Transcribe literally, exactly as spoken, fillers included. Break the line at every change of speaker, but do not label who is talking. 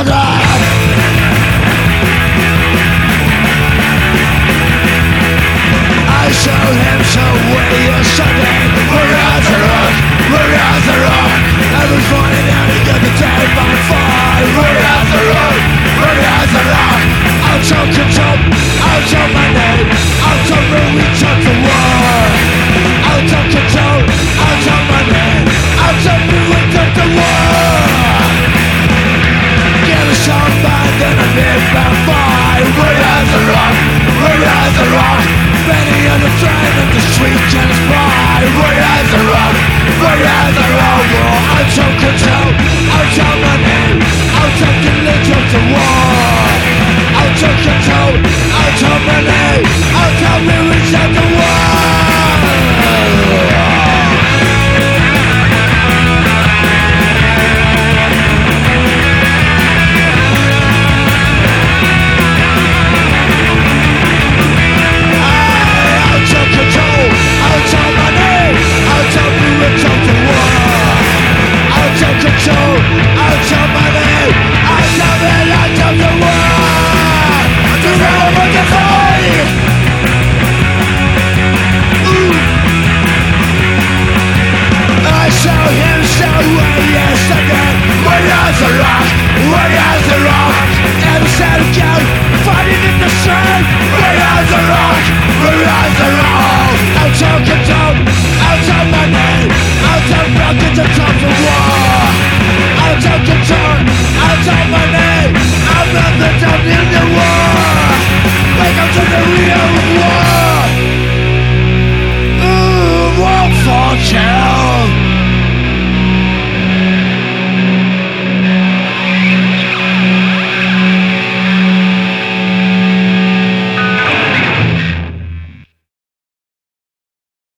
I showed him some way yesterday. We're at the rock, we're at the rock. I was running out to get the day by fire. We're at the rock, we're at the rock. Out of control, out of my name, out of me we took the war. Out of control, out of my name, out of me we took the war. Give us some man, then I live by fire. We're at the rock, we're at the rock. Many on the train and the street can spy. We're at the rock, we're at the rock. Out of control, out of my name, out of the ledge of the war. Out of control, out of my name, out of me reach out the war. Control, out of my name, out of it, out of the world. To realm of the void. I saw him show way yesterday. Way as a rock, way as a rock. Never said again, fighting in the sun. Way as a rock, way as a rock. Out of